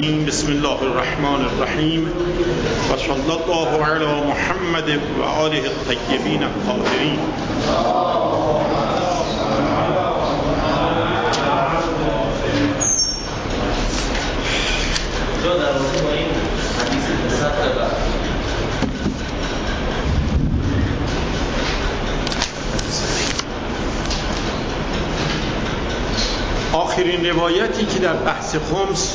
الرجیم. بسم الله الرحمن الرحیم و صلی الله علی محمد و آله الطیبین الطاهرین. آخرین روایتی که در بحث خمس،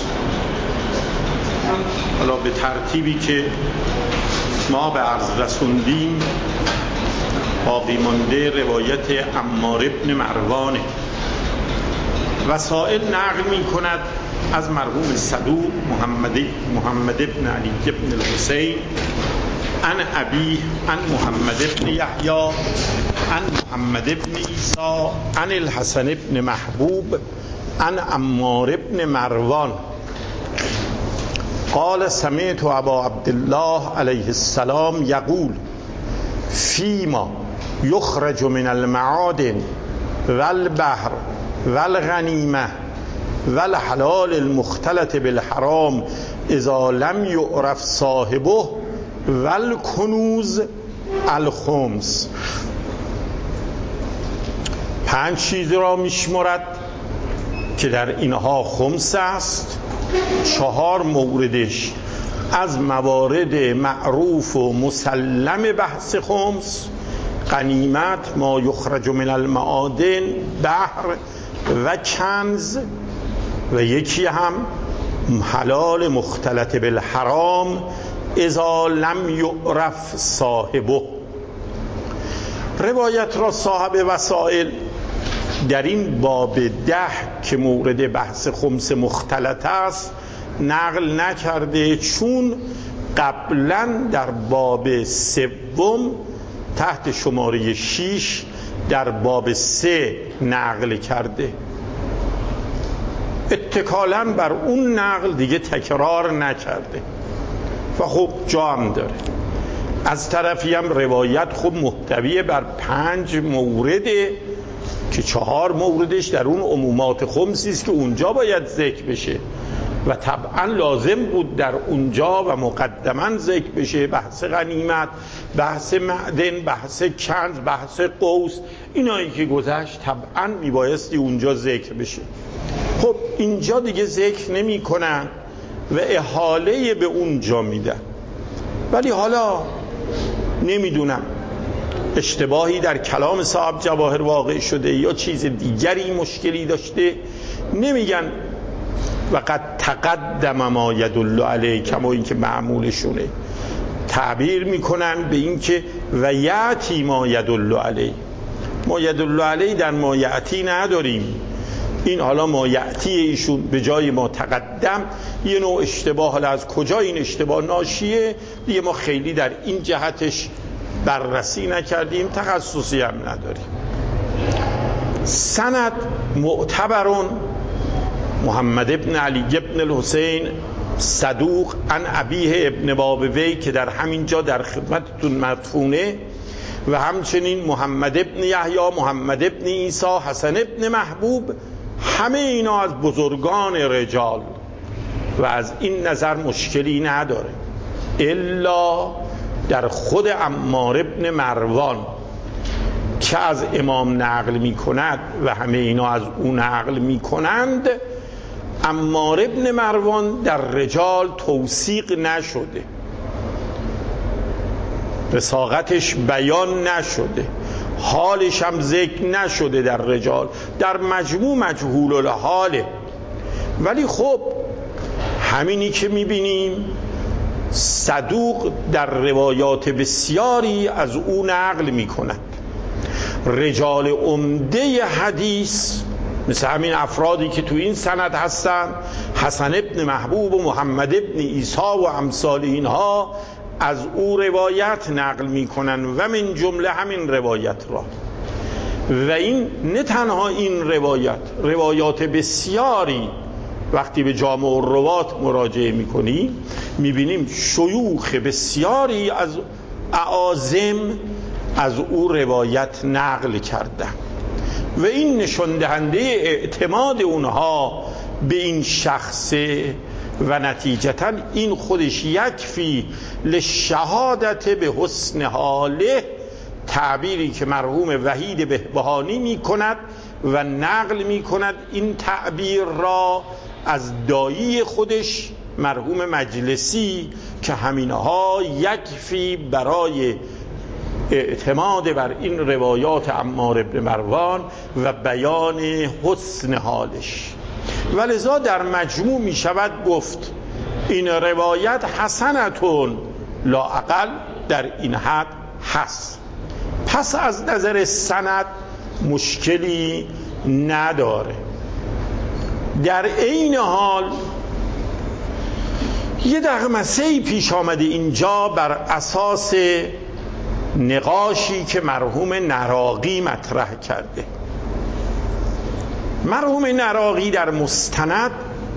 حالا به ترتیبی که ما به عرض رسوندیم، باقی مانده روایت عمار ابن مروان. وسائل نقل می کند از مرحوم صدوق محمد ابن علی ابن الحسین عن ابی عن محمد ابن یحیی عن محمد ابن عیسی عن الحسن ابن محبوب عن عمار ابن مروان قال سمعت ابا عبدالله علیه السلام یقول فیما یخرج من المعادن والبحر والغنیمه والحلال المختلط بالحرام اذا لم یعرف صاحبه والکنوز الخمس. 5 چیز را میشمرد که در اینها خمس است. 4 موردش از موارد معروف و مسلم بحث خمس: غنیمت، ما یخرج من المعادن، بحر و کنز، و یکی هم حلال مختلط بالحرام اذا لم یعرف صاحبه. روایت را صاحب وسائل در این باب 10 که مورد بحث خمس مختلط است نقل نکرده، چون قبلا در باب 3 تحت شماره 6 در باب 3 نقل کرده. اتکالاً بر اون نقل دیگه تکرار نکرده و خب جا هم داره. از طرفی هم روایت خب محتوی بر 5 مورده که 4 موردش در اون عمومات خمسی است که اونجا باید ذکر بشه و طبعا لازم بود در اونجا و مقدما ذکر بشه. بحث غنیمت، بحث معدن، بحث کنز، بحث قوس، اینایی که گذشت طبعا میبایستی اونجا ذکر بشه. خب اینجا دیگه ذکر نمی کنن و احاله به اونجا میدن. ولی حالا نمیدونم اشتباهی در کلام صاحب جواهر واقع شده یا چیز دیگری مشکلی داشته، نمیگن و قد تقدم ما یدل علیه، کما این که معمولشونه، تعبیر میکنن به این که و یعتی ما یدل علیه. ما یدل علیه در ما یعتی نداریم. این حالا ما یعتی ایشون به جای ما تقدم یه نوع اشتباه. حالا از کجا این اشتباه ناشیه دیگه ما خیلی در این جهتش بررسی نکردیم، تخصصی هم نداریم. سند معتبرون محمد ابن علی ابن الحسین صدوق عن ابیه ابن بابوی که در همین جا در خدمتتون مدفونه، و همچنین محمد ابن یحیی، محمد ابن عیسی، حسن ابن محبوب، همه اینا از بزرگان رجال و از این نظر مشکلی نداره، الا در خود عمار ابن مروان که از امام نقل می کند و همه اینا از اون نقل می کنند. عمار ابن مروان در رجال توثیق نشده، وثاقتش بیان نشده، حالش هم ذکر نشده در رجال، در مجموع مجهول الحاله. ولی خب همینی که میبینیم صدوق در روایات بسیاری از او نقل میکند. رجال عمده حدیث مثل همین افرادی که تو این سند هستن، حسن ابن محبوب و محمد ابن عیسی و امثال اینها، از او روایت نقل میکنن و من جمله همین روایت را. و این نه تنها این روایات بسیاری وقتی به جامع الروات مراجعه میکنیم میبینیم شیوخ بسیاری از اعاظم از او روایت نقل کردن و این نشان دهنده اعتماد اونها به این شخصه و نتیجتا این خودش یکفی لشهادت به حسن حاله، تعبیری که مرحوم وحید بهبهانی می کند و نقل می کند این تعبیر را از دایی خودش مرحوم مجلسی، که همینها یکفی برای اعتماد بر این روایات عمار بن مروان و بیان حسن حالش. ولذا در مجموع می شود گفت این روایت حسنتون، لااقل در این حد هست. پس از نظر سند مشکلی نداره. در این حال یه دغمسه‌ای پیش آمده اینجا بر اساس نقاشی که مرحوم نراقی مطرح کرده. مرحوم نراقی در مستند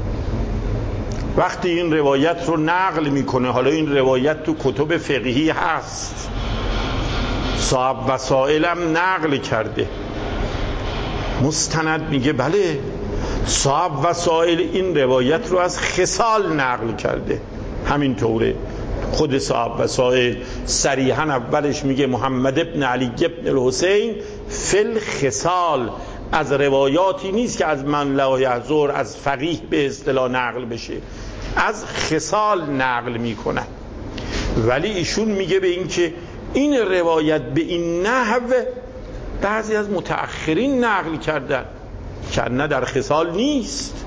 وقتی این روایت رو نقل میکنه، حالا این روایت تو کتب فقهی هست، صاحب وسائلم نقل کرده، مستند میگه بله صاحب وسائل این روایت رو از خصال نقل کرده. همینطوره خود صاحب وسائل صریحا اولش میگه محمد ابن علی ابن الحسین فی الخصال، از روایاتی نیست که از من لا یحضر از فقیه به اصطلاح نقل بشه، از خصال نقل میکنن. ولی ایشون میگه به این که این روایت به این نحو بعضی از متأخرین نقل کردن که نه در خصال نیست،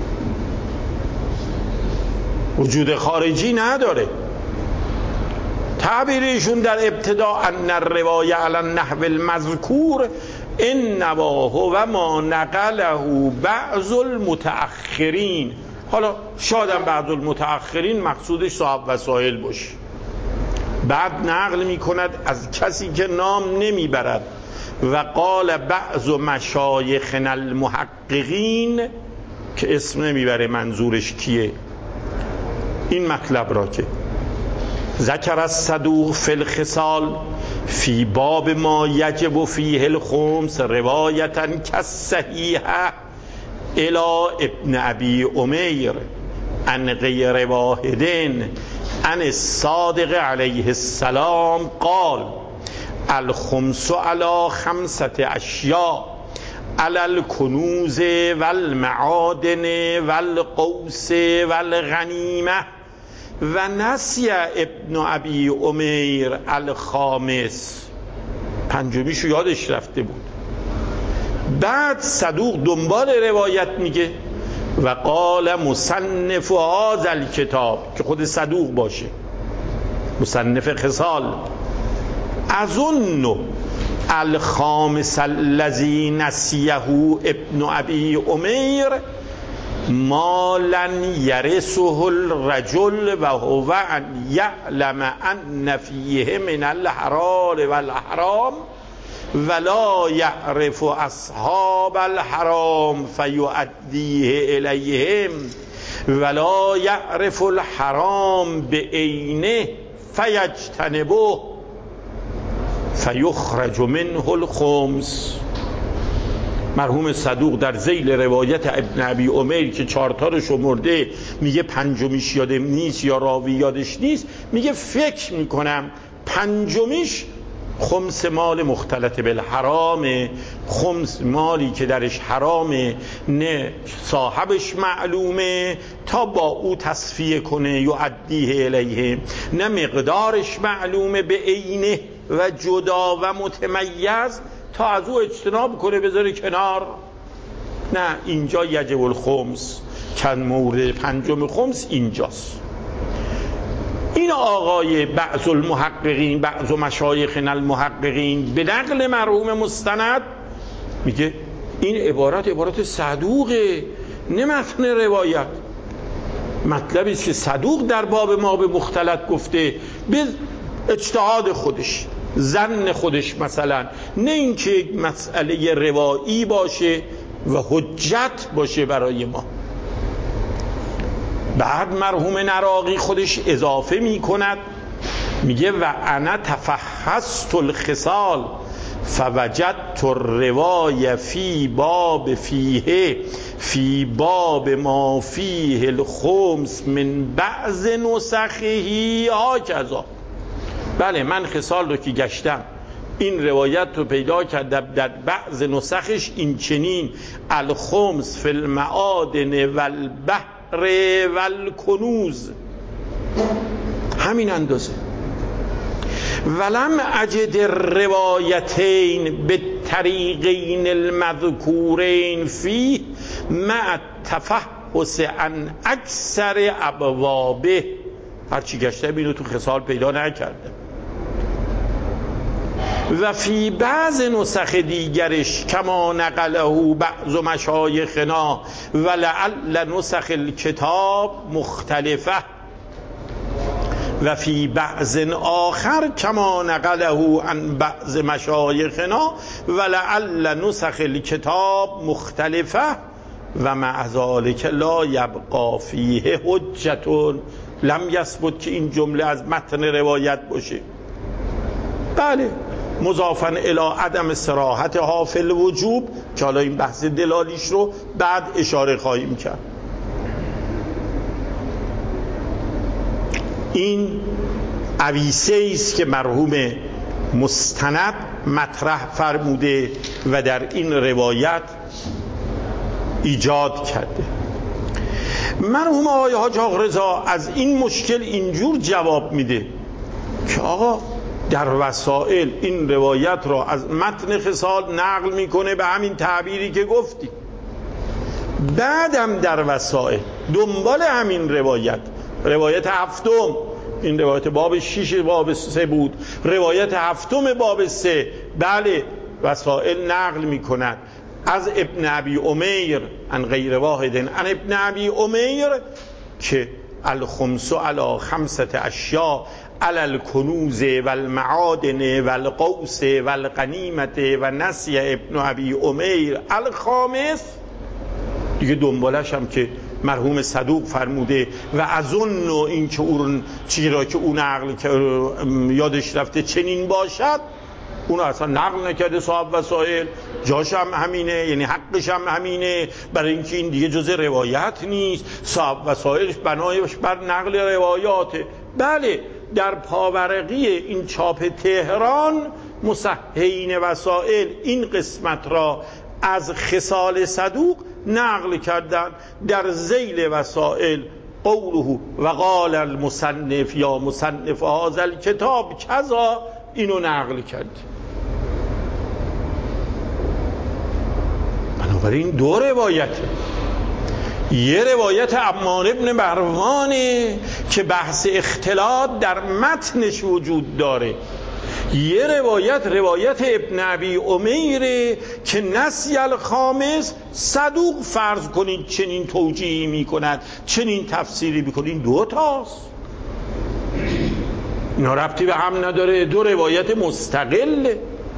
وجود خارجی نداره. تعبیرشون در ابتدا ان الروایه علی النحو المذکور انما هو ما نقله بعض المتأخرین. حالا شاید بعض المتأخرین مقصودش صاحب وسائل باشه. بعد نقل می کند از کسی که نام نمی برد و قال بعض مشایخنا المحققین، که اسم نمی بره منظورش کیه، این مطلب را که ذکر الصدوق فی الخصال فی باب ما یجب فیه الخمس روایتا کالصحیحه الی ابن ابی امیر عن غیر واحد عن الصادق علیه السلام قال الخمس علی خمسة اشیاء علی الکنوز والمعادن والقوس والغنیمه و نسی ابن ابی امیر الخامس، پنجمیشو یادش رفته بود. بعد صدوق دنبال روایت میگه و قال مصنف هذا الکتاب، که خود صدوق باشه، مصنف خصال، اظن الخامس الذی نسیه ابن ابی امیر ما لن یرثه الرجل و هو ان یعلم ان فیه من الحلال والحرام ولا یعرف اصحاب الحرام فیؤدیه الیهم ولا یعرف الحرام بعینه فیجتنبه فیخرج منه الخمس. مرحوم صدوق در ذیل روایت ابن ابی امیر که 4 تا رو شمرده میگه پنجمیش یادم نیست یا راوی یادش نیست، میگه فکر میکنم پنجمیش خمس مال مختلط بالحرام، خمس مالی که درش حرامه، نه صاحبش معلومه تا با او تصفیه کنه یؤدیه الیه، نه مقدارش معلومه به عینه و جدا و متمیز تا از او اجتناب کنه بذاره کنار. نه، اینجا یجب الخمس، چند مورد پنجم خمس اینجاست. این آقای بعض المحققین، بعض مشایخنا المحققین به نقل مرحوم مستند میگه این عبارت صدوقه، نه متن روایت. مطلبی است که صدوق در باب ما به مختلط گفته به اجتهاد خودش، ظن خودش مثلا، نه اینکه مسئله روایی باشه و حجت باشه برای ما. بعد مرحوم نراقی خودش اضافه می کند، میگه و انا تفحصت الخصال فوجدت الروای فی باب ما فیه الخمس من بعض نسخه هکذا. بله، من خصال رو که گشتم این روایت رو پیدا کردم در بعض نسخش این چنین: الخمس فی المعادن والبحر والکنوز، همین اندازه. ولم اجد الروایتین بالطریقین المذکورین فیه مع التفحص عن اکثر ابوابه. هرچی گشتم اینو تو خصال پیدا نکردم. و فی بعض نسخ دیگرش کما نقله بعض مشایخنا ولعل نسخ الکتاب مختلفه و فی بعض آخر کما نقله عن بعض مشایخنا ولعل نسخ الکتاب مختلفه و مع ذلک لا یبقى فیه حجت لم یثبت، که این جمله از متن روایت باشه. بله، مضافاً الی عدم صراحتها فی الوجوب، که حالا این بحث دلالیش رو بعد اشاره خواهیم کرد. این عویسه است که مرحوم مستند مطرح فرموده و در این روایت ایجاد کرده. مرحوم آقای حاج آقا رضا از این مشکل اینجور جواب میده که آقا در وسائل این روایت را از متن خصال نقل میکنه به همین تعبیری که گفتی، بعدم در وسائل دنبال همین روایت هفتم، این روایت باب 6 باب 3 بود، روایت هفتم باب 3 بله وسائل نقل میکند از ابن ابی امیر عن غیر واحد عن ابن ابی امیر که الخمس علی 5 اشیاء علی الکنوز والمعادن والقوس والغنیمت و نسی ابن ابی امیر الخامس. دیگه دنبالش هم که مرحوم صدوق فرموده و از اون این که اون چیزی را که اون نقل که یادش رفته چنین باشد، اون اصلا نقل نکرده صاحب وسائل، جاش هم همینه، یعنی حقش هم همینه، برای اینکه این دیگه جز روایت نیست، صاحب وسائلش بنایش بر نقل روایاته. بله، در پاورقی این چاپ تهران مصححین وسائل این قسمت را از خصال صدوق نقل کردن. در ذیل وسائل قوله و قال المصنف یا مصنف هذا الکتاب کذا، اینو نقل کرد. بنابراین دو روایته، یه روایت عمار ابن مروانه که بحث اختلاط در متنش وجود داره، یه روایت ابن ابی امیره که نسی الخامس صدوق فرض کنید چنین توجیهی میکند، چنین تفسیری میکند. این دو تاست، اینا ربطی به هم نداره، دو روایت مستقل.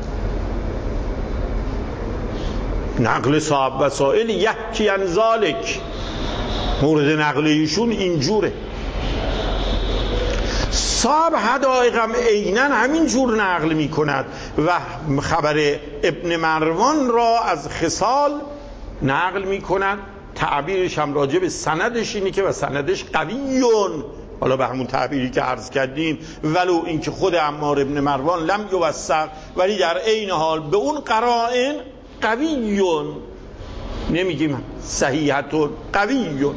نقل صاحب وسائل یحکی عن ذالک، مورد نقل ایشون اینجوره. صاحب حدائقم عیناً همین جور نقل می کند و خبر ابن مروان را از خصال نقل می کند. تعبیرش هم راجع به سندش اینه که و سندش قویون، حالا به همون تعبیری که عرض کردیم، ولو اینکه خود عمار ابن مروان لم یوثق، ولی در عین حال به اون قرائن قویون، نمیگیم صحیحتون، قویون،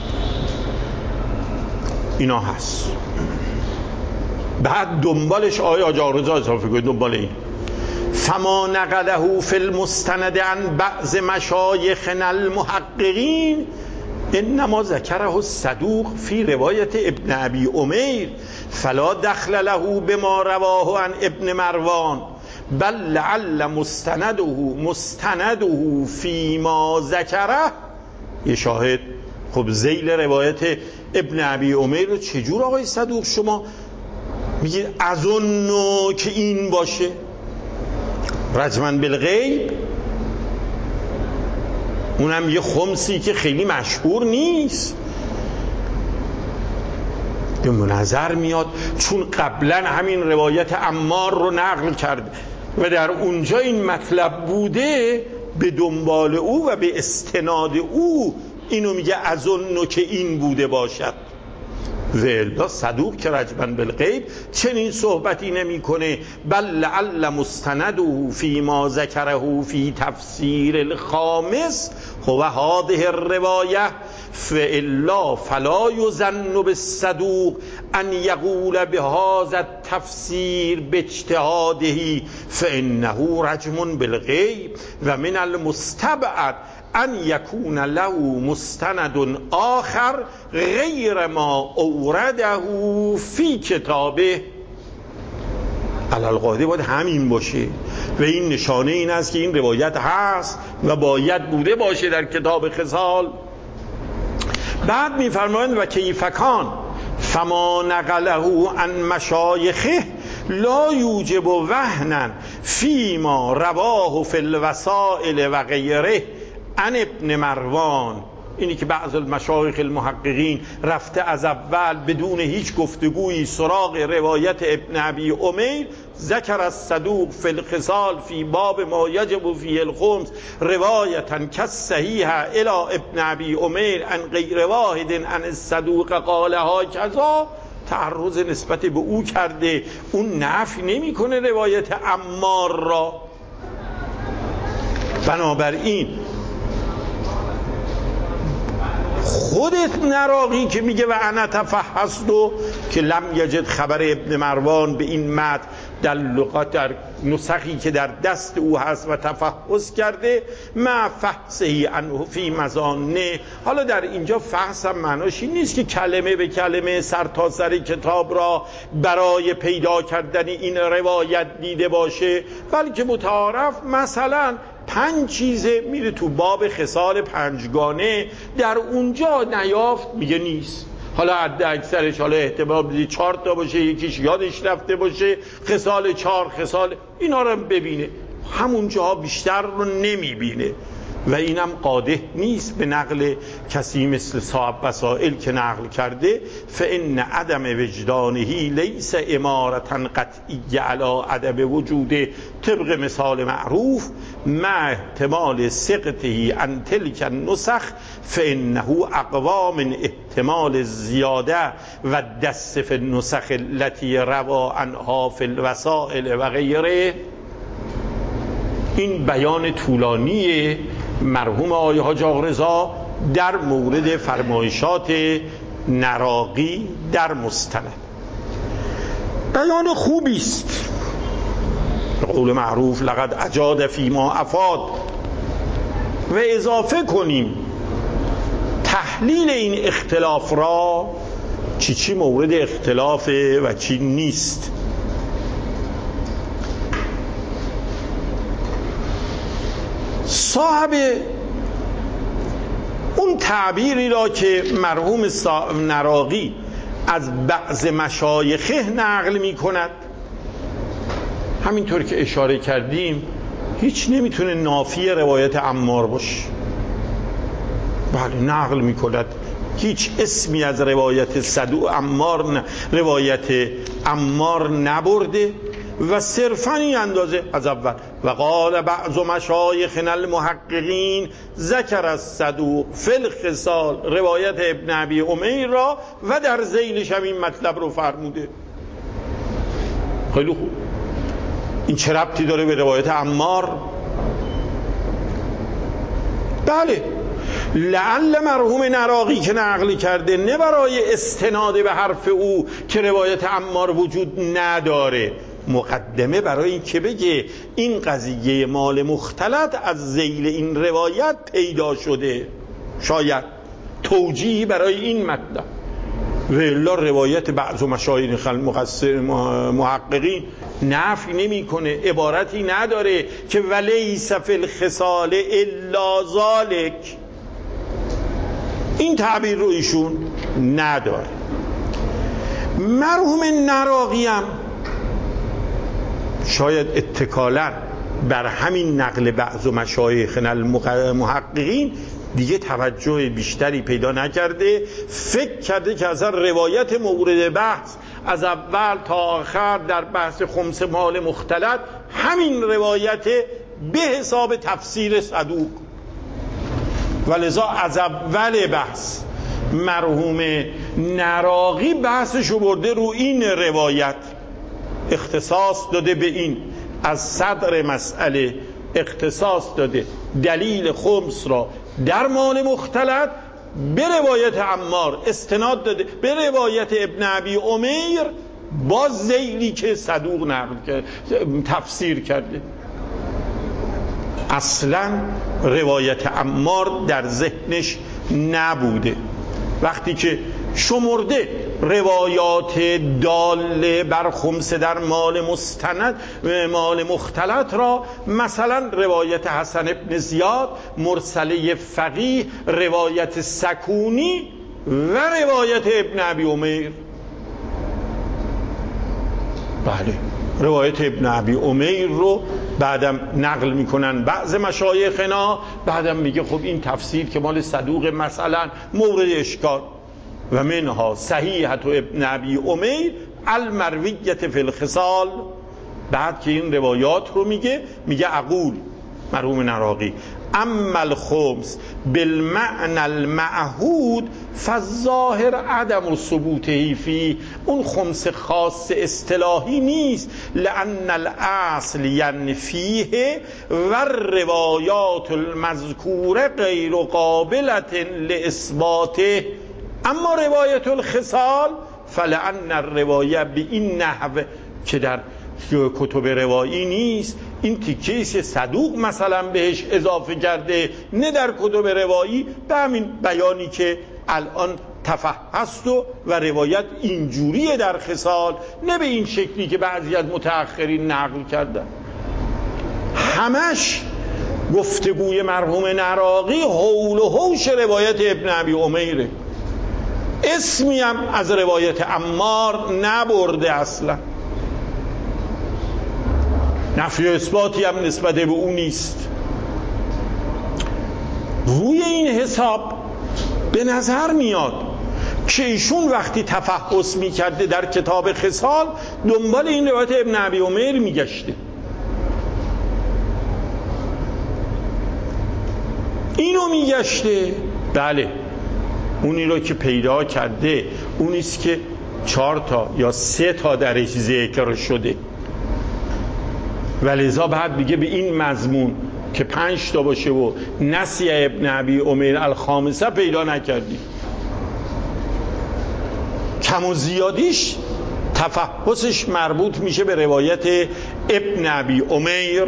اینا هست. بعد دنبالش آیا حاج آقا رضا اضافه کنید دنبال این فما نقله فی المستند عن بعض مشایخنا المحققین انما ذکره الصدوق فی روایت ابن ابی امیر فلا دخل له بما رواه عن ابن مروان بل لعل مستنده فی ما ذکره. یه شاهد. خب ذیل روایت ابن ابی امیر رو چجور آقای صدوق شما میگید از اون نوع که این باشه رجماً بالغیب، اونم یه خمسی که خیلی مشهور نیست؟ به نظر میاد چون قبلا همین روایت عمار رو نقل کرد و در اونجا این مطلب بوده، به دنبال او و به استناد او اینو میگه از اونو که این بوده باشد. والا صدوق که رجبا بالغیب چنین صحبتی نمی کنه. بل لعل مستنده فی ما ذکره فی تفسیر الخامس هو هذه الروایه فالا فلا یظن بالصدوق ان یقول بهذا التفسیر باجتهاده فانه رجم بالغیب و من المستبعد ان یکون له مستند آخر غیر ما اورده فی کتابه. علالقاعده باید همین باشه و این نشانه این است که این روایت هست و باید بوده باشه در کتاب خصال. بعد میفرمایند و کیفکان فما نقله عن مشایخه لا یوجب وهنا فیما رواه فی الوسائل و غیره عن ابن مروان. اینی که بعض المشایخ المحققین رفته از اول بدون هیچ گفتگویی سراغ روایت ابن ابی امیر ذکر الصدوق فی الخصال فی باب ما یجب فی الخمس روایتا کالصحیح الی ابن ابی امیر عن غیر واحد عن الصدوق قالها کذا، تعرض نسبت به او کرده. اون نفی نمی کنه روایت عمار را. بنابراین خودت نراقی که میگه و انا تفحصت که لم یجد خبر ابن مروان به این متن در لغات در نسخی که در دست او هست و تفحص کرده ما فحصه عنه فی مظانه. حالا در اینجا فحص هم معناش این نیست که کلمه به کلمه سر تا سر کتاب را برای پیدا کردن این روایت دیده باشه، بلکه متعارف مثلا 5 چیزه میره تو باب خصال 5گانه، در اونجا نیافت میگه نیست. حالا حد اکثرش حالا احتمال بدید 4 تا باشه، یکیش یادش رفته باشه، خصال 4 خصال اینا رو ببینه، همون جاها بیشتر رو نمیبینه و اینم قادح نیست به نقل کسی مثل صاحب وسائل که نقل کرده. فان عدم وجدانه لیس امارتا قطعی علی عدم وجوده طبق مثال معروف مع احتمال سقطه عن تلک النسخ فانه اقوى من احتمال زیاده و دست فی النسخ التي روا عنها فی الوسائل و غیره. این بیان طولانی مرحوم آقای حاج آقارضا در مورد فرمایشات نراقی در مستند. بیان خوبی است، به قول معروف لقد اجاد فیما افاد. و اضافه کنیم تحلیل این اختلاف را، چی مورد اختلافه و چی نیست. صاحب اون تعبیری را که مرحوم نراقی از بعض مشایخه نقل می کند، همینطور که اشاره کردیم هیچ نمیتونه نافی روایت عمار باشه. بله نقل می کند، هیچ اسمی از روایت صدوق عمار روایت عمار نبرده و صرفا این اندازه از اول و قال بعض مشایخنا المحققین ذکر الصدوق فی الخصال روایت ابن ابی امیر را و در ذیلش هم این مطلب رو فرموده. خیلی خوب، این چه ربطی داره به روایت عمار؟ بله لعل مرحوم نراقی که نقل کرده نه برای استناد به حرف او که روایت عمار وجود نداره، مقدمه برای این که بگه این قضیه مال مختلط از ذیل این روایت پیدا شده، شاید توجیهی برای این مطلب. و الا روایت بعض مشایخ محققین نفی نمی کنه، عبارتی نداره که ولیس فی الخصال الا ذالک، این تعبیر رو ایشون نداره. مرحوم نراقی هم شاید اتکالا بر همین نقل بعض مشایخنا المحققین دیگه توجه بیشتری پیدا نکرده، فکر کرده که اصلا روایت مورد بحث از اول تا آخر در بحث خمس مال مختلط همین روایت به حساب تفسیر صدوق، ولذا از اول بحث مرحوم نراقی بحثشو برده رو این روایت، اختصاص داده به این، از صدر مسئله اختصاص داده دلیل خمس را در مال مختلط به روایت عمار استناد داده، به روایت ابن ابی عمیر با ذیلی که صدوق نقل کرد تفسیر کرده. اصلا روایت عمار در ذهنش نبوده. وقتی که شمرده روایات داله بر خمس در مال مختلط را، مثلا روایت حسن ابن زیاد، مرسله فقیه، روایت سکونی و روایت ابن ابی عمیر. بله، روایت ابن ابی عمیر رو بعدم نقل میکنن بعض مشایخنا، بعدم میگه خب این تفسیر که مال صدوق مثلا مورد اشکال، و منها صحیحة ابن ابی عمیر المرویة فی الخصال. بعد که این روایات رو میگه اقول مرحوم نراقی اما الخمس بالمعنى المعهود فالظاهر عدم ثبوته فی، اون خمس خاص اصطلاحی نیست، لأن الاصل ینفیه و الروایات المذکوره غیر قابلة لإثباته. اما روایت الخصال فلأن الروایه به این نحو که در کتب روایی نیست، این تیکیش صدوق مثلا بهش اضافه کرده، نه در کتب روایی، به همین بیانی که الان تفحصت و روایت اینجوریه در خصال، نه به این شکلی که بعضی از متأخرین نقل کردن. همش گفتگوی مرحوم نراقی حول و حوش روایت ابن ابی عمیره، اسمی هم از روایت عمار نبرده، اصلا نفی و اثباتی هم نسبت به اون نیست. روی این حساب به نظر میاد که ایشون وقتی تفحص میکرده در کتاب خصال دنبال این روایت ابن ابی عمیر میگشته. اینو میگشته، بله، اونی رو که پیدا کرده اونیست که 4 تا یا 3 تا درش ذکر شده، ولذا بعد دیگه به این مضمون که 5 تا باشه و نسی ابن ابی عمیر الخامسه پیدا نکردی. کم و زیادیش تفحصش مربوط میشه به روایت ابن ابی عمیر.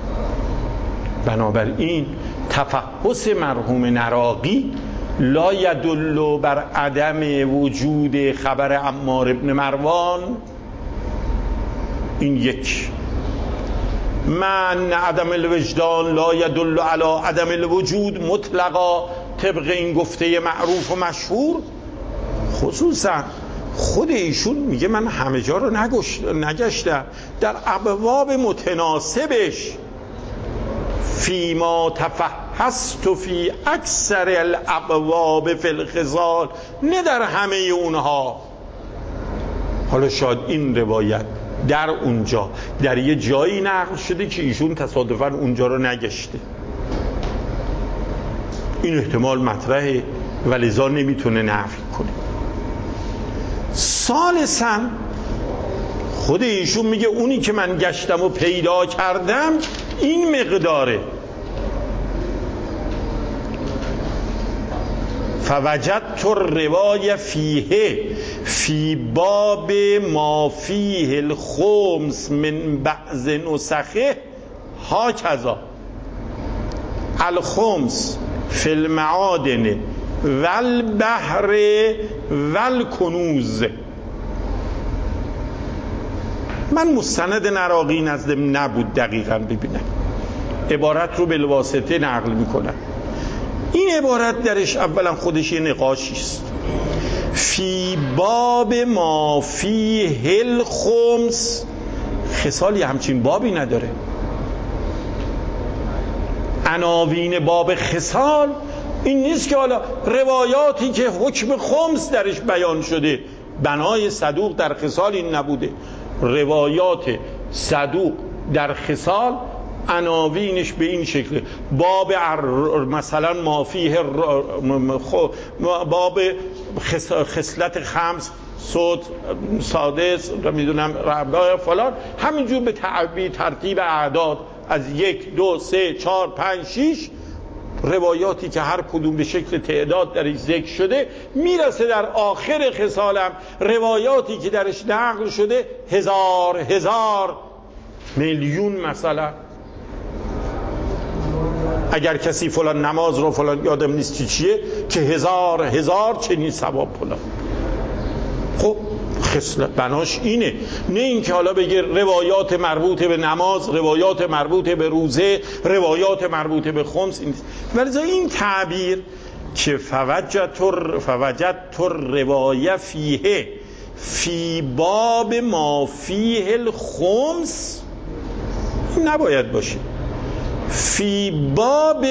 بنابراین تفحص مرحوم نراقی لا یدل بر عدم وجود خبر عمار ابن مروان. این یک. من عدم الوجدان لا یدل علی عدم الوجود مطلقا، طبق این گفته معروف و مشهور. خصوصا خود ایشون میگه من همه جا رو نگشتم، در ابواب متناسبش فیما تفحصت فی اکثر الابواب فی الخصال، نه در همه اونها. حالا شاید این روایت در اونجا در یه جایی نقل شده که ایشون تصادفاً اونجا رو نگشته، این احتمال مطرحه ولذا نمیتونه نفی کنه. ثالثاً خود ایشون میگه اونی که من گشتم و پیدا کردم این مقداره. فوجدت الروایه فیه فی باب ما فیه الخمس من بعض نسخه هاکذا الخمس فی المعادن والبحر والکنوز. من مستند نراقی نزدم نبود دقیقاً ببینم، عبارت رو بالواسطه نقل میکنم. این عبارت درش اولا خودش یه نقاشیست. فی باب ما فیه الخمس، خصالی همچین بابی نداره. عناوین باب خصال این نیست که حالا روایاتی که حکم خمس درش بیان شده بنای صدوق در خصال این نبوده. روایات صدوق در خصال عناوینش به این شکل: باب مثلا مافیه، باب خصلت خمس، صوت سادس، میدونم ربع فلان، همینجور به ترتیب اعداد از 1 2 3 4 5 6 روایاتی که هر کدوم به شکل تعداد درش ذکر شده، میرسه در آخر خصالم روایاتی که درش نقل شده 1000 میلیون. مثلا اگر کسی فلان نماز رو فلان یادم نیست چیه که 1000 چنین ثواب فلان. خب خصلت بناش اینه، نه اینکه حالا بگه روایات مربوط به نماز، روایات مربوط به روزه، روایات مربوط به خمس. ولی این تعبیر که فوجدت روایه فیه فی باب ما فیه الخمس نباید باشه. فی باب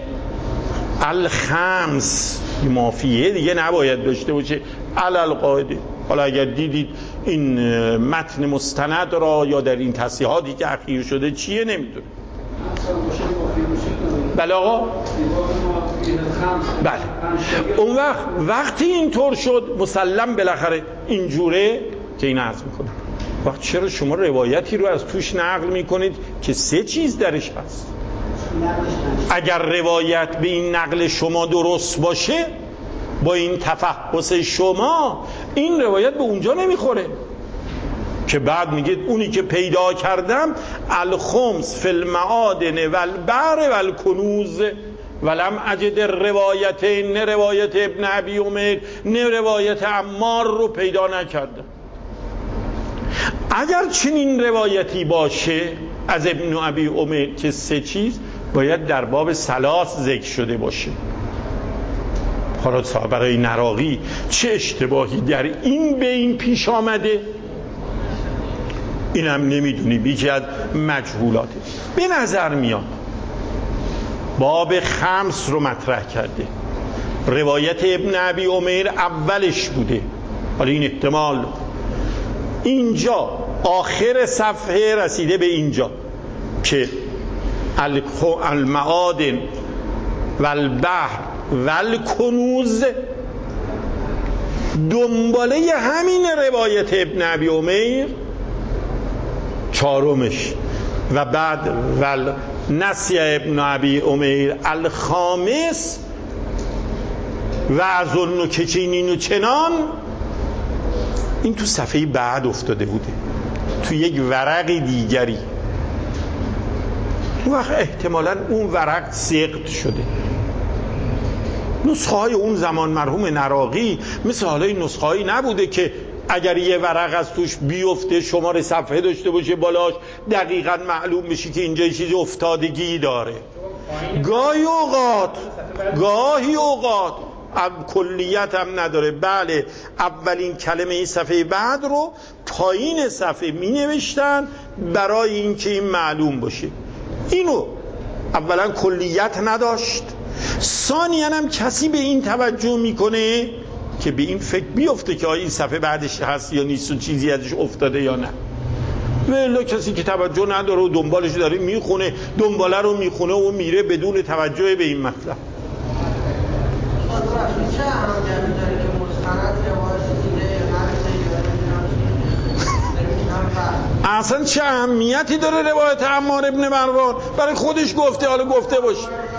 الخمس ما فیه دیگه نباید داشته باشه علل قاعده. حالا اگر دیدید این متن مستند را یا در این تصحیحاتی که اخیر شده چیه نمیدونه. بله آقا، بله. اون وقتی اینطور شد مسلم بالاخره اینجوره که این عرض میکنه وقت چرا شما روایتی رو از توش نقل میکنید که 3 چیز درش هست؟ اگر روایت به این نقل شما درست باشه، با این تفحص شما، این روایت به اونجا نمیخوره که بعد میگه اونی که پیدا کردم الخمس فی المعادن والبحر والکنوز ولم اجد روایتین، نه روایت ابن ابی عمیر نه روایت عمار رو پیدا نکردم. اگر چنین روایتی باشه از ابن ابی عمیر که 3 چیز، باید در باب ثلاث ذکر شده باشه. حالا برای نراقی چه اشتباهی در این بین پیش آمده اینم نمیدونیم، یکی از مجهولاته. به نظر میاد باب خمس رو مطرح کرده، روایت ابن ابی عمیر اولش بوده، حالا این احتمال اینجا آخر صفحه رسیده به اینجا که المعادن والبحر والکنوز دنباله همین روایت ابن ابی عمیر چهارمش و بعد نسی ابن ابی عمیر الخامس و اظن که چنین و چنان، این تو صفحه بعد افتاده بوده تو یک ورق دیگری. اون وقت احتمالاً اون ورق سقط شده. نسخه های اون زمان مرحوم نراقی مثل حالا این نسخه هایی نبوده که اگر یه ورق از توش بیفته شماره صفحه داشته باشه بالاش دقیقاً معلوم بشه که اینجا چیزی افتادگی داره. گاهی اوقات کلیت هم نداره. بله، اولین کلمه این صفحه بعد رو پایین صفحه می نوشتن برای اینکه این معلوم باشه. اینو اولا کلیت نداشت، ثانیاً هم کسی به این توجه میکنه که به این فکر بیفته که آیا این صفحه بعدش هست یا نیست و چیزی ازش افتاده یا نه. ولی کسی که توجه نداره و دنبالش داره میخونه، دنباله رو میخونه و میره بدون توجه به این مطلب. اصلا چه اهمیتی داره روایت عمار ابن مروان؟ برای خودش گفته، حالا گفته باشه.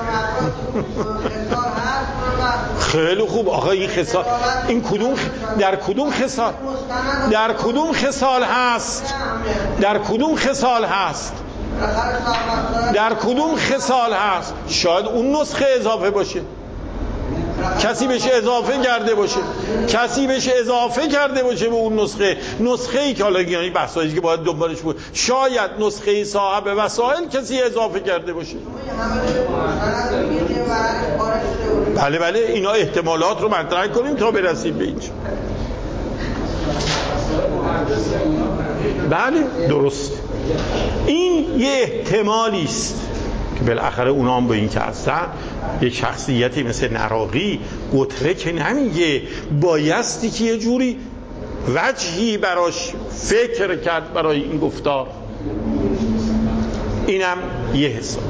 خیلی خوب. آقا این خصال این کدوم در کدوم خصال هست؟ در کدوم خصال هست؟ شاید اون نسخه اضافه باشه، کسی بهش اضافه کرده باشه به اون نسخه‌ای که حالا یعنی بحثایی که باید دنبالش بود، شاید نسخه صاحب وسائل کسی اضافه کرده باشه. بله اینا احتمالات رو مطرح کنیم تا برسیم به اینجا. بله درست، این یه احتمالی است که بالاخره اونا هم با این که هستن یک شخصیتی مثل نراقی قطره که نمیگه، بایستی که یه جوری وجهی براش فکر کرد برای این گفتار. اینم یه حساب.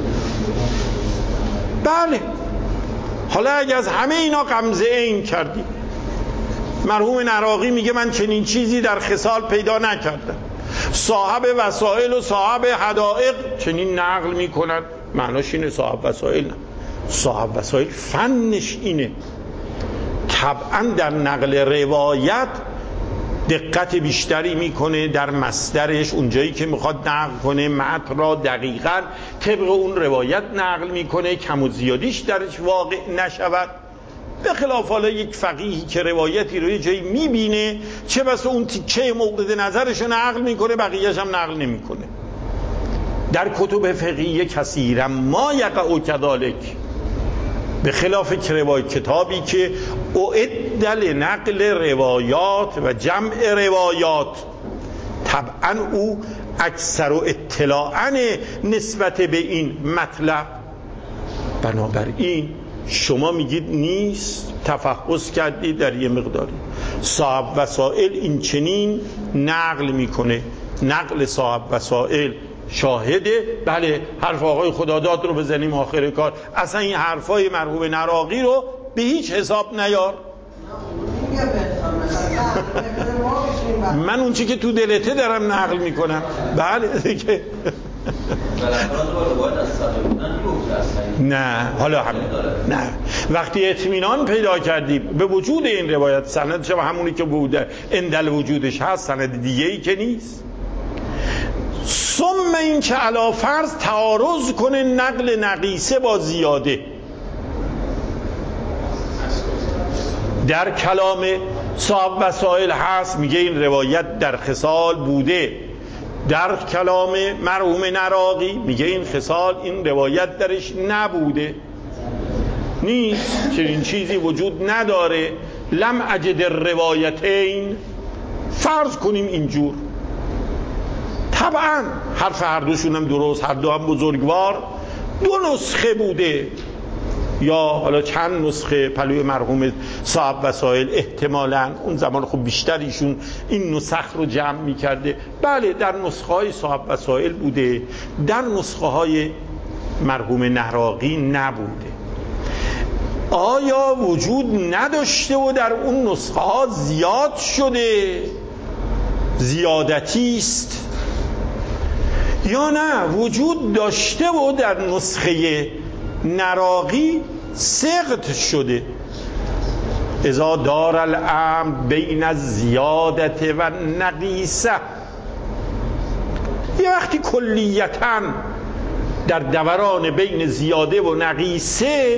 بله، حالا اگه از همه اینا غمزه این کردی، مرحوم نراقی میگه من چنین چیزی در خصال پیدا نکردم، صاحب وسائل و صاحب حدائق چنین نقل میکنن. معناش اینه صاحب وسائل نه، صاحب وسائل فنش اینه. طبعا در نقل روایت دقت بیشتری میکنه در مصدرش، اونجایی که میخواد نقل کنه متن را دقیقاً طبق اون روایت نقل میکنه، کم و زیادیش درش واقع نشود. به خلاف حالا یک فقیهی که روایتی رو یه جایی میبینه، چه بسا اون تیکه مورد نظرش رو نقل میکنه، بقیه‌اش هم نقل نمیکنه. در کتب فقهی کثیرا ما یقع کذالک، به خلاف کتابی که اعد لنقل روایات و جمع روایات، طبعا او اکثر اطلاعاً نسبت به این مطلب. بنابراین شما میگید نیست، تفحص کردید در یه مقداری. صاحب وسائل این چنین نقل میکنه، نقل صاحب وسائل شاهده. بله، حرف آقای خداداد رو بزنیم آخر کار، اصلا این حرفای مرحوم نراقی رو به هیچ حساب نیار. من اون چی که تو دلته دارم نقل میکنم. بله دیگه. نه حالا همین نه، وقتی اطمینان پیدا کردی به وجود این روایت، سند شما همونی که بوده اندل وجودش هست، سند دیگه ای که نیست. ثم این که علا فرض تعارض کنه نقل نقیصه با زیاده. در کلام صاحب وسائل هست، میگه این روایت در خصال بوده. در کلام مرحوم نراقی میگه این خصال، این روایت درش نبوده، نیست، چنین چیزی وجود نداره. لم اجد الروایتین، فرض کنیم اینجور. طبعا حرف هر دوشون هم درست، هر دو هم بزرگوار. دو نسخه بوده یا حالا چند نسخه پلوی مرحوم صاحب وسائل، احتمالاً اون زمان خب بیشتر ایشون این نسخ رو جمع می‌کرده. بله، در نسخه های صاحب وسائل بوده، در نسخه های مرحوم نراقی نبوده. آیا وجود نداشته و در اون نسخه ها زیاد شده، زیادتی است، یا نه وجود داشته و در نسخه نراقی سقط شده؟ اذا دار الامر بین الزیادت و نقیصه، یه وقتی کلیتاً در دوران بین زیاده و نقیصه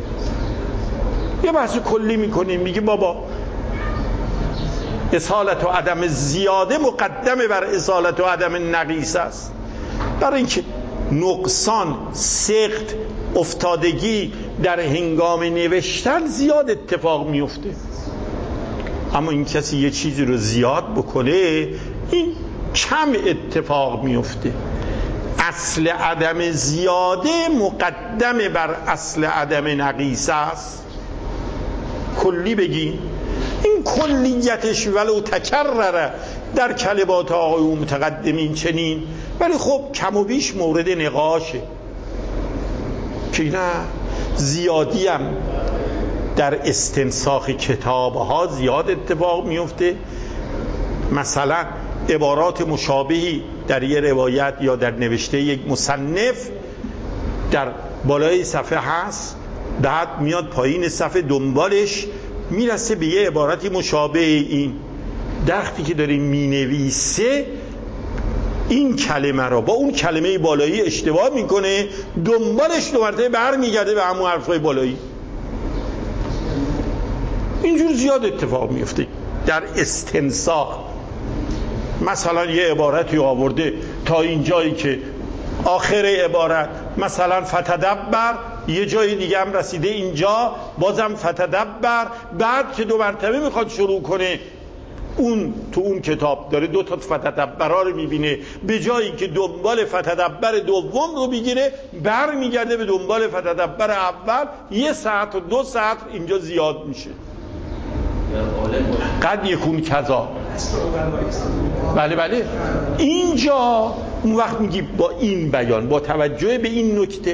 یه بحث کلی میکنیم، میگه بابا اصالت و عدم زیاده مقدمه بر اصالت و عدم نقیصه است، برای اینکه نقصان، سقط، افتادگی در هنگام نوشتن زیاد اتفاق میفته. اما این کسی یه چیزی رو زیاد بکنه، این کم اتفاق میفته. اصل عدم زیاده مقدمه بر اصل عدم نقیصه است. کلی بگی این کلیتش ولو تکرره در کلمات آقای متقدمین چنین، ولی خب کم و بیش مورد نقاشه که نه زیادی هم در استنساخ کتاب ها زیاد اتفاق میفته. مثلا عبارات مشابهی در یه روایت یا در نوشته یک مصنف در بالای صفحه هست، بعد میاد پایین صفحه دنبالش میرسه به یه عبارتی مشابه این، وقتی که داره مینویسه این کلمه را با اون کلمه بالایی اشتباه میکنه، دنبالش دو مرتبه برمیگرده به همون حرفای بالایی. اینجور زیاد اتفاق میفته در استنساخ. مثلا یه عبارتی آورده تا این جایی که آخر عبارت مثلا فتدبر، یه جای دیگه هم رسیده اینجا بازم فتدبر، بعد که دو مرتبه میخواد شروع کنه اون تو اون کتاب داره دو تا فتدبرها رو میبینه، به جایی که دنبال فتدبر دوم رو بگیره بر میگرده به دنبال فتدبر اول، یه ساعت و 2 ساعت اینجا زیاد میشه. قد یکون کذا، بله اینجا اون وقت میگی با این بیان، با توجه به این نکته.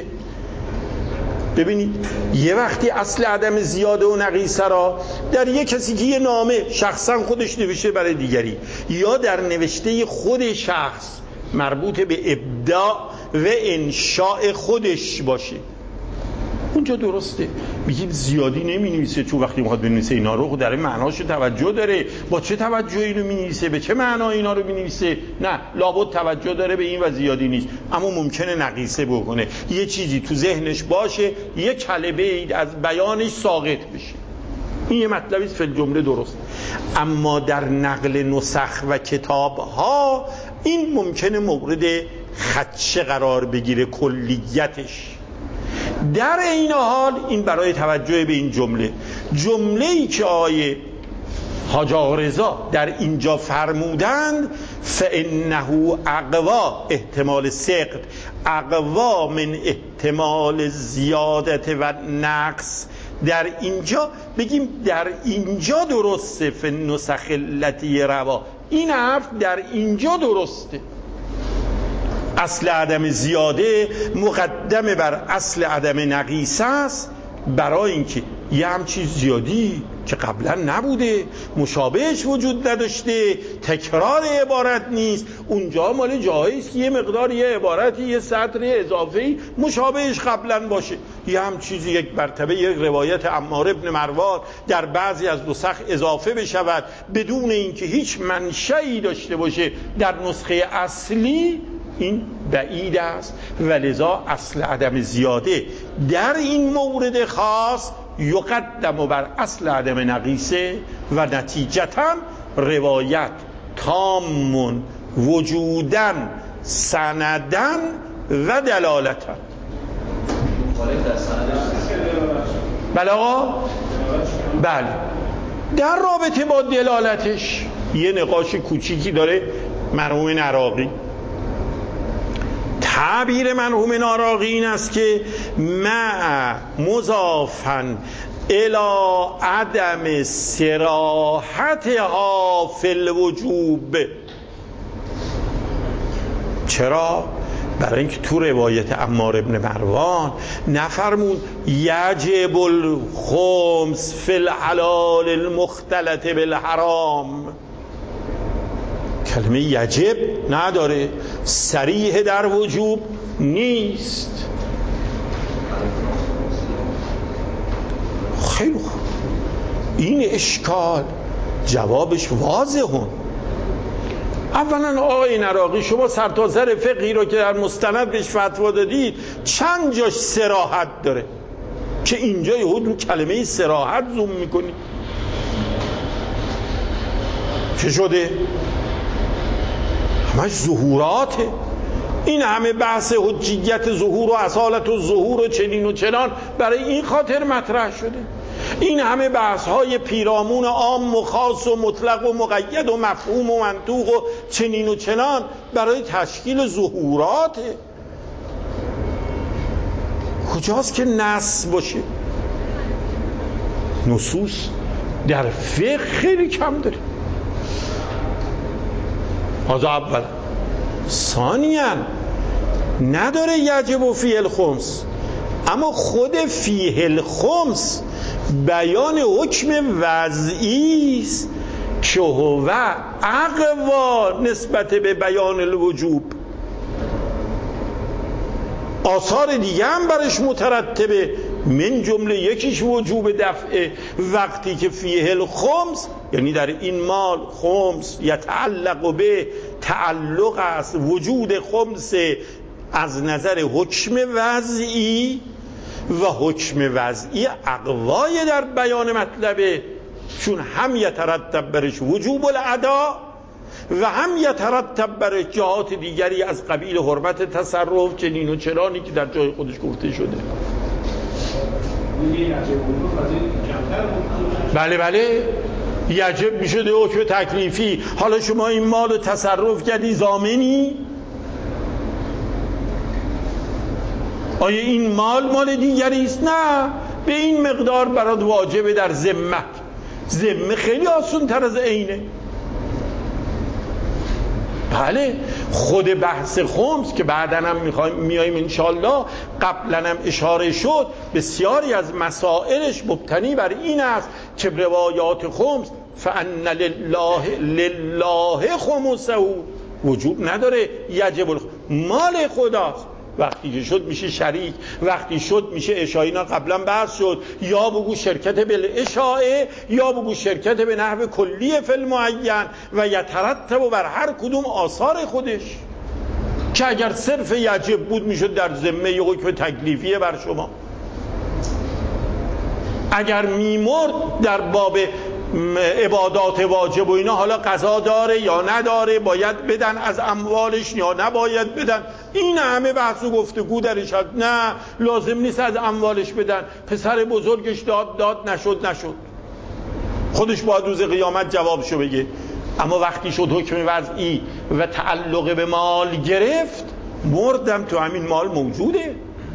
ببینید یه وقتی اصل عدم زیاده و نقیصه را در یه کسی که یه نامه شخصا خودش نوشته برای دیگری یا در نوشته خود شخص مربوط به ابداع و انشاء خودش باشه، اونجا درسته. میگیم زیادی نمی نویسه، چون وقتی میخواد بنویسه اینا رو خود در معناش توجه داره. با چه توجه اینو می نویسه؟ به چه معنا اینا رو می نویسه؟ نه، لابد توجه داره به این و زیادی نیست. اما ممکنه نقیصه بکنه، یه چیزی تو ذهنش باشه، یه کلمه از بیانش ساقط بشه. این یه مطلبی است فی الجمله درست. اما در نقل نسخ و کتاب ها این ممکنه مورد خدشه قرار بگیره کلیتش. در این حال این برای توجه به این جمله‌ای که آیه حاج آقا رضا در اینجا فرمودند فانه اقوا، احتمال سقط اقوا من احتمال زیادت و نقص، در اینجا بگیم در اینجا درسته. فالنسخ التی روا، این حرف در اینجا درسته. اصل عدم زیاده مقدم بر اصل عدم نقیصه است، برای اینکه یه همچین زیادی که قبلا نبوده، مشابهش وجود نداشته، تکرار عبارت نیست، اونجا مال جایی است که یه مقدار یه عبارتی یه سطر اضافی مشابهش قبلا باشه. یه هم چیزی یک مرتبه یک روایت عمار ابن مروان در بعضی از نسخ اضافه بشود بدون اینکه هیچ منشأی داشته باشه در نسخه اصلی، این بعید است. ولذا اصل عدم زیاده در این مورد خاص یقدم بر اصل عدم نقیصه و نتیجتا روایت تام وجودن سندن و دلالتا. بله آقا؟ بله. در رابطه با دلالتش یه نقاش کوچیکی داره مرحوم نراقی. تعبیر مرحوم نراقی این است که مع مضافن الی عدم صراحتها فی الوجوب. چرا؟ برای اینکه تو روایت عمار ابن مروان نفرمود یجب الخمس فی الحلال المختلط بالحرام. کلمه یجب نداره، صریح در وجوب نیست. خیلی خوب، این اشکال جوابش واضحه. اولا آقای نراقی شما سرتاسر فقهی رو که در مستند بهش فتوا دادید چند جاش صراحت داره که اینجا یهود رو کلمه صراحت زوم میکنی؟ چه شده؟ همش ظهوراته. این همه بحث حجیت ظهور و اصالت و ظهور و چنین و چنان برای این خاطر مطرح شده. این همه بحث های پیرامون عام و خاص و مطلق و مقید و مفهوم و منطوق و چنین و چنان برای تشکیل ظهوراته. کجاست که نص باشه؟ نصوص در فقه خیلی کم داره. هذا اولا. ثانیاً نداره یجب و فیه الخمس، اما خود فیه الخمس بیان حکم وضعی است که هو اقوا نسبت به بیان الوجوب. آثار دیگه هم برش مترتبه، من جمله یکیش وجوب دفعه. وقتی که فیه الخمس یعنی در این مال خمس یتعلق به تعلق است وجود خمس از نظر حکم وضعی، و حکم وضعی اقوای در بیان مطلبه، چون هم یترتب برش وجوب الادا و هم یترتب برش جهات دیگری از قبیل حرمت تصرف چنین و چنانی که در جای خودش گفته شده. بله یجب میشده حکم تکلیفی. حالا شما این مال رو تصرف کردی ضامنی؟ آیا این مال دیگری است؟ نه، به این مقدار برات واجبه در ذمه. ذمه خیلی آسان تر از عینه. بله، خود بحث خمس که بعداً هم میاییم انشالله، قبلاً هم اشاره شد، بسیاری از مسائلش مبتنی بر این است که روایات خمس فان لله خمسه وجوب نداره، یجب مال خداست. وقتی که شد میشه شریک، وقتی شد میشه اشاعه. اینا قبلا بحث شد، یا بگو شرکت بالاشاعه یا بگو شرکت به نحو کلی فی المعین و یترتب بر هر کدوم آثار خودش، که اگر صرف یجب بود میشد در ذمه ی حکم تکلیفیه بر شما. اگر میمرد در باب عبادات واجب و اینا، حالا قضا داره یا نداره، باید بدن از اموالش یا نباید بدن، این همه بحث و گفتگو درش هست. نه، لازم نیست از اموالش بدن، پسر بزرگش داد نشد، خودش باید روز قیامت جوابشو بگه. اما وقتی شد حکم وضعی و تعلق به مال گرفت، مردم تو همین مال موجوده،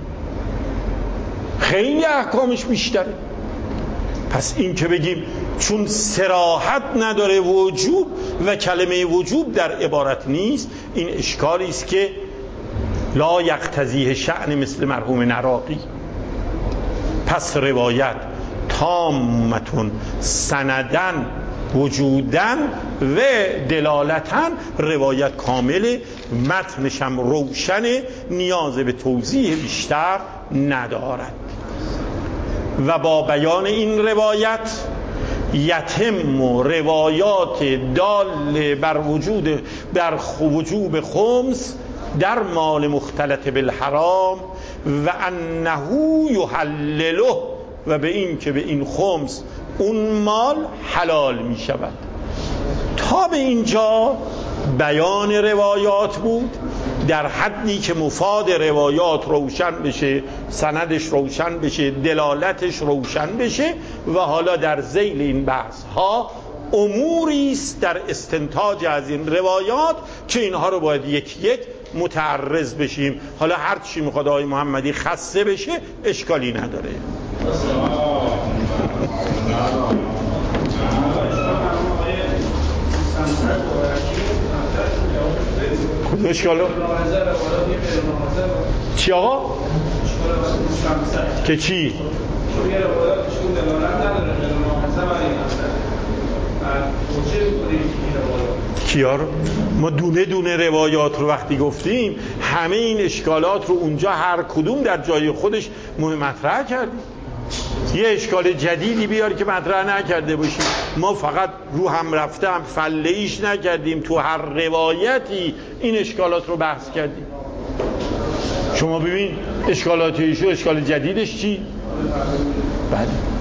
خیلی احکامش بیشتره. پس این که بگیم چون صراحت نداره وجوب و کلمه وجوب در عبارت نیست، این اشکالی است که لا یقتضیه شأن مثل مرحوم نراقی. پس روایت تامتون سندن وجودن و دلالتن، روایت کامل، متنشم روشن، نیاز به توضیح بیشتر ندارد. و با بیان این روایت یتم روایات دال بر وجوب خمس در مال مختلط بالحرام و انه یحلله، و به این که به این خمس اون مال حلال می شود. تا به اینجا بیان روایات بود، در حدی که مفاد روایات روشن بشه، سندش روشن بشه، دلالتش روشن بشه. و حالا در ذیل این بحث ها اموری است در استنتاج از این روایات که اینها رو باید یک یک متعرض بشیم. حالا هر چی میخواد آقای محمدی خسته بشه اشکالی نداره. کدوم اشکالو؟ چی آقا؟ که چی؟ کیا رو؟ ما دونه دونه روایات رو وقتی گفتیم، همه این اشکالات رو اونجا هر کدوم در جای خودش مطرح کردیم. یه اشکال جدیدی بیار که مطرح نکرده باشیم. ما فقط رو هم رفته هم فله ایش نکردیم، تو هر روایتی این اشکالات رو بحث کردیم. شما ببین اشکالات ایشو، اشکال جدیدش چی؟ بله.